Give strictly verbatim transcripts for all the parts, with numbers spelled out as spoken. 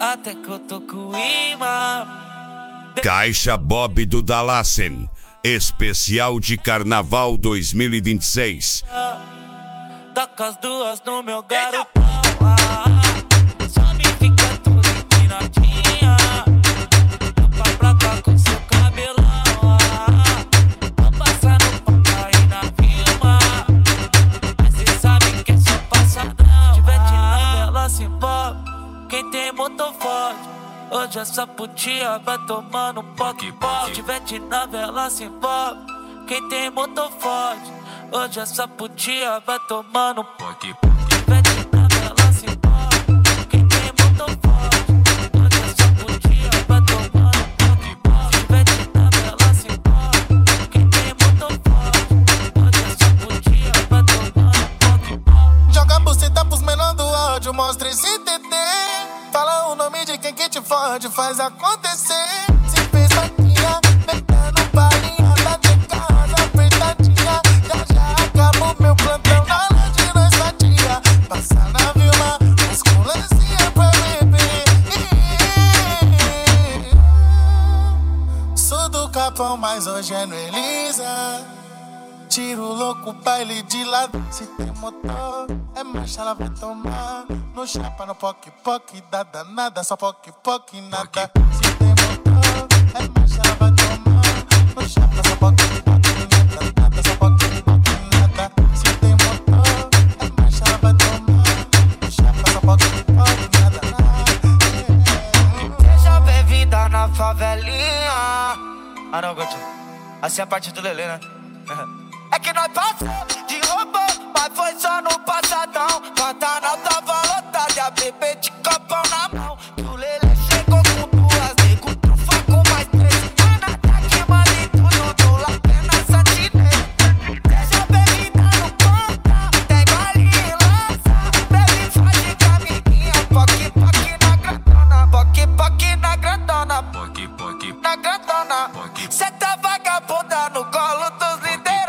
até que eu tô com imã. Caixa Bob do Dalassen, especial de Carnaval dois mil e vinte e seis. Toca as duas no meu garotão. Só me fica tudo empinadinha. Pra pra cá com seu cabelão. Vou passar no papai na firma. Mas cê sabe que é só passadão. Tivete na vela se envolve. Quem tem motor forte. Hoje essa putinha vai tomando poc-poc. Tivete na vela se envolve. Quem tem motor forte. Hoje essa putinha vai tomando poc-poc. Tivete na vela se envolve. Quem tem motor forte. Hoje essa putinha vai tomando poc-poc. Tivete na vela se envolve. Quem tem motor forte. Hoje essa putinha vai tomando poc-poc. Joga a buceta pros menor do áudio, mostra esse T T. Fala o nome de quem que te fode, faz acontecer. Se fez vaquinha, metendo balinha, tá de casa apertadinha. Já já acabou meu plantão, na hora de nós fatia. Passa na Vilma, mas com lancinha pra beber. Sou do Capão, mas hoje é no Elisa. Tiro louco, baile de lado. Se tem motor, é marcha, ela vai tomar. No chapa, no poc-poc, dá danada, só poc-poc, nada. Se tem motor, é marcha, ela vai tomar. No chapa, só poc-poc, nada, nada, só poc-poc, nada. Se tem motor, é marcha, ela vai tomar. No chapa, só poc-poc, nada, nada. Seja bem-vinda na favelinha. Ah não, Gotinho, assim é a parte do Lelê, né? É que nós passamos de robô, mas foi só no passadão. Pantanal tava lotado e a bebê de copão na mão. Que o Lelê chegou com duas, nego trufa com mais três. Renata que manda em tudo, do Lapena Santinês. Deixa bebida no ponta, tem gole e lança. Bebe faz de amiguinha, poc-poc na grandona. Poc-poc na grandona, poc-poc na grandona. Cê tá vagabunda no colo dos líderes.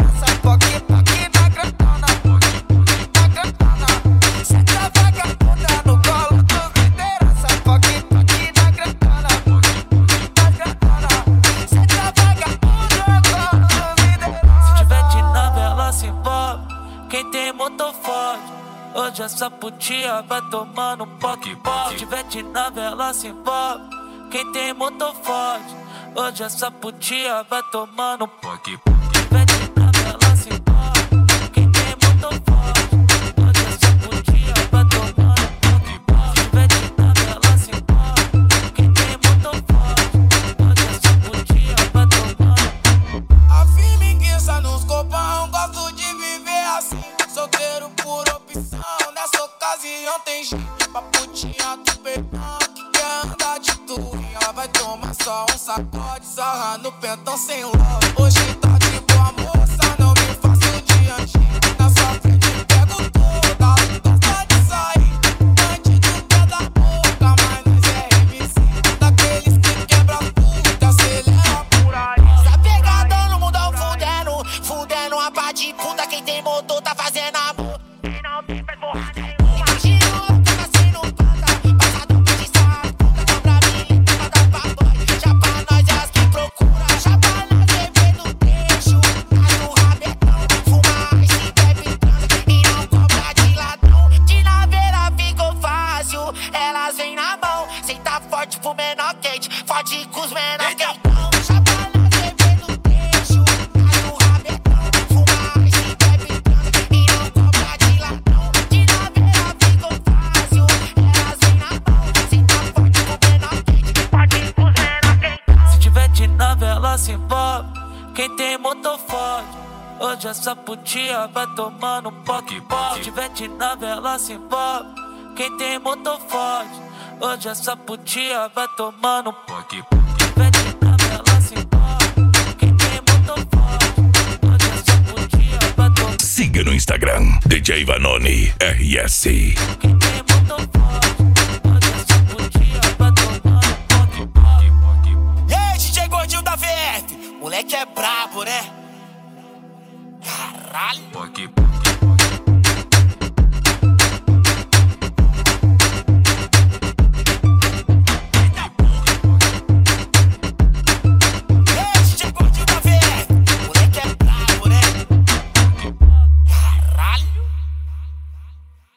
Quem tem motor forte, hoje essa putinha vai tomando poc-poc. Tivete na vela se envolve. Quem tem motor forte, hoje essa putinha vai tomando poc-poc. Tivete na vela se envolve. Quem tem motor forte, hoje essa putinha vai tomando poc-poc. Tivete na vela se envolve. Quem tem motor forte, hoje essa putinha vai tomando. A firmiguinha nos copão, gosto de viver assim. Solteiro por opção, nessa ocasião tem jeito. Pra putinha do peitão, que quer andar de tourinha. Vai tomar só um sacode, sarra no pentão sem love. Hoje tá de boa moça, não me faço de anjinho. Na sua frente pego toda, gosta de sair. Bandido pé da boca, mas nós é M C. Daqueles que quebra tudo, acelera por aí. Tá pegadão no mundão, fudendo, fudendo a pá de puta. Quem tem motor tá fazendo amor. Quem não tem faz porra nenhuma. Imagina o louco assim no panda. Passadão de saco, puta pra mim, pra dar pagode. Já pra nós é as que procura. Já pra nós beber no trecho. Tá no rabetão, fuma e bebe transa. E não cobra de ladrão. De naveira ficou fácil, elas vêm na mão. Cê tá forte pro menor quente, forte com os menor quentão. Já pra nós beber no trecho. Tá no rabetão, fuma e bebe transa. E não cobra de ladrão. De naveira ficou fácil, elas vêm na mão. Cê tá forte pro menor quente, forte com os menor quentão. Se tivete na vela se envolve. Quem tem motor forte, hoje essa putinha vai tomando poc-poc. Tivete na vela se envolve. Quem tem motor forte, hoje essa putinha vai tomando poc-poc. Tivete na vela se envolve. Quem tem motor forte, hoje essa putinha vai tomando. Siga no Instagram, D J Vanoni R S. Quem tem